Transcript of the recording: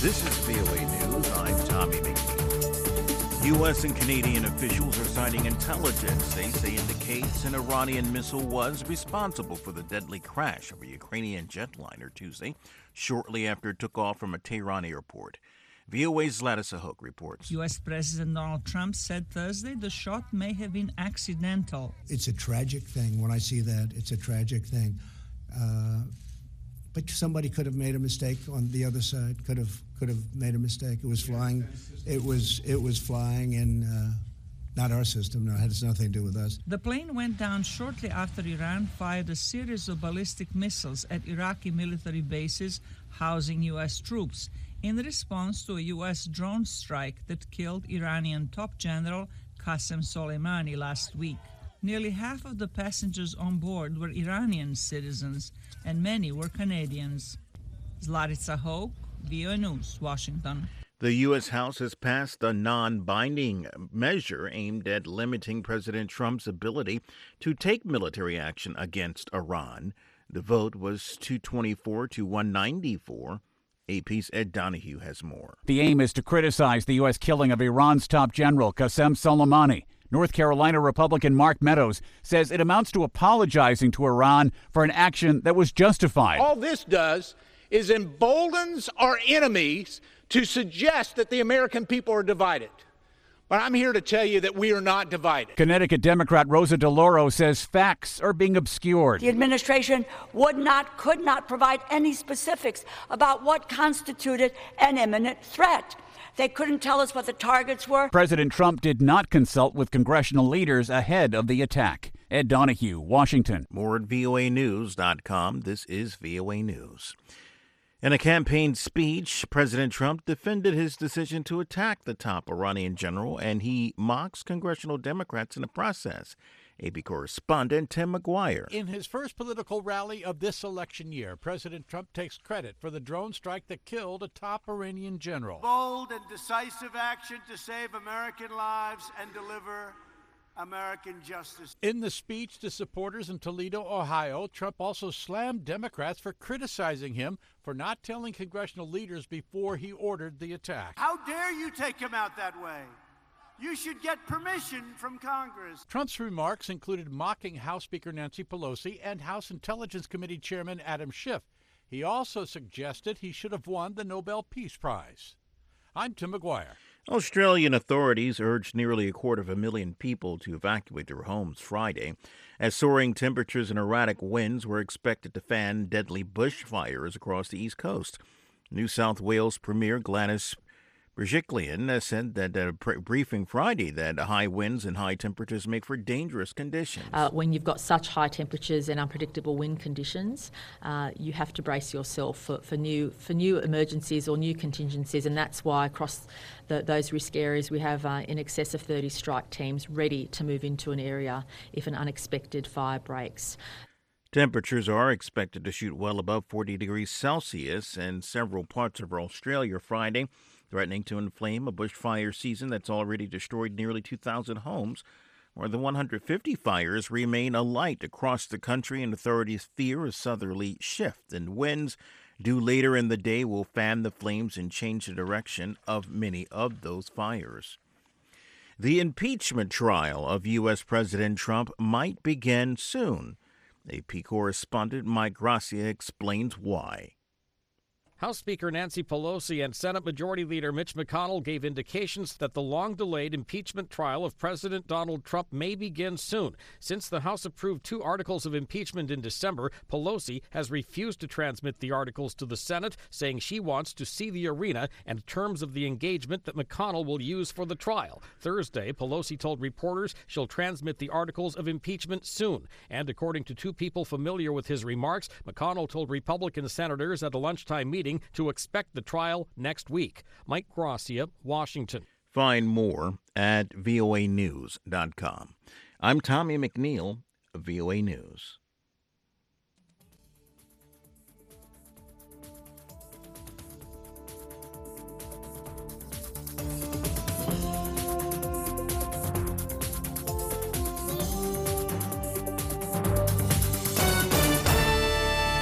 This is VOA News. I'm Tommy McNeil. U.S. and Canadian officials are citing intelligence they say indicates an Iranian missile was responsible for the deadly crash of a Ukrainian jetliner Tuesday, shortly after it took off from a Tehran airport. VOA's Zlatisa Hook reports. U.S. President Donald Trump said Thursday the shot may have been accidental. It's a tragic thing. When I see that, it's a tragic thing. But somebody could have made a mistake on the other side. Could have made a mistake. It was flying. It was flying in not our system. No, it has nothing to do with us. The plane went down shortly after Iran fired a series of ballistic missiles at Iraqi military bases housing U.S. troops in response to a U.S. drone strike that killed Iranian top general Qasem Soleimani last week. Nearly half of the passengers on board were Iranian citizens, and many were Canadians. Zlatisa Hoke, VOA News, Washington. The U.S. House has passed a non-binding measure aimed at limiting President Trump's ability to take military action against Iran. The vote was 224 to 194. AP's Ed Donahue has more. The aim is to criticize the U.S. killing of Iran's top general, Qasem Soleimani. North Carolina Republican Mark Meadows says it amounts to apologizing to Iran for an action that was justified. All this does is emboldens our enemies to suggest that the American people are divided. But I'm here to tell you that we are not divided. Connecticut Democrat Rosa DeLauro says facts are being obscured. The administration could not provide any specifics about what constituted an imminent threat. They couldn't tell us what the targets were. President Trump did not consult with congressional leaders ahead of the attack. Ed Donahue, Washington. More at voanews.com. This is VOA News. In a campaign speech, President Trump defended his decision to attack the top Iranian general, and he mocks congressional Democrats in the process. AP correspondent Tim McGuire. In his first political rally of this election year, President Trump takes credit for the drone strike that killed a top Iranian general. Bold and decisive action to save American lives and deliver American justice. In the speech to supporters in Toledo, Ohio, Trump also slammed Democrats for criticizing him for not telling congressional leaders before he ordered the attack. How dare you take him out that way? You should get permission from Congress. Trump's remarks included mocking House Speaker Nancy Pelosi and House Intelligence Committee Chairman Adam Schiff. He also suggested he should have won the Nobel Peace Prize. I'm Tim McGuire. Australian authorities urged nearly 250,000 people to evacuate their homes Friday, as soaring temperatures and erratic winds were expected to fan deadly bushfires across the east coast. New South Wales Premier Gladys Berejiklian said that at a briefing Friday that high winds and high temperatures make for dangerous conditions. When you've got such high temperatures and unpredictable wind conditions, you have to brace yourself for new emergencies or new contingencies, and that's why across those risk areas we have in excess of 30 strike teams ready to move into an area if an unexpected fire breaks. Temperatures are expected to shoot well above 40 degrees Celsius in several parts of Australia Friday, threatening to inflame a bushfire season that's already destroyed nearly 2,000 homes. More than 150 fires remain alight across the country, and authorities fear a southerly shift in winds due later in the day will fan the flames and change the direction of many of those fires. The impeachment trial of U.S. President Trump might begin soon. AP correspondent Mike Gracia explains why. House Speaker Nancy Pelosi and Senate Majority Leader Mitch McConnell gave indications that the long-delayed impeachment trial of President Donald Trump may begin soon. Since the House approved 2 articles of impeachment in December, Pelosi has refused to transmit the articles to the Senate, saying she wants to see the arena and terms of the engagement that McConnell will use for the trial. Thursday, Pelosi told reporters she'll transmit the articles of impeachment soon. And according to 2 people familiar with his remarks, McConnell told Republican senators at a lunchtime meeting to expect the trial next week. Mike Gracia, Washington. Find more at voanews.com. I'm Tommy McNeil, VOA News.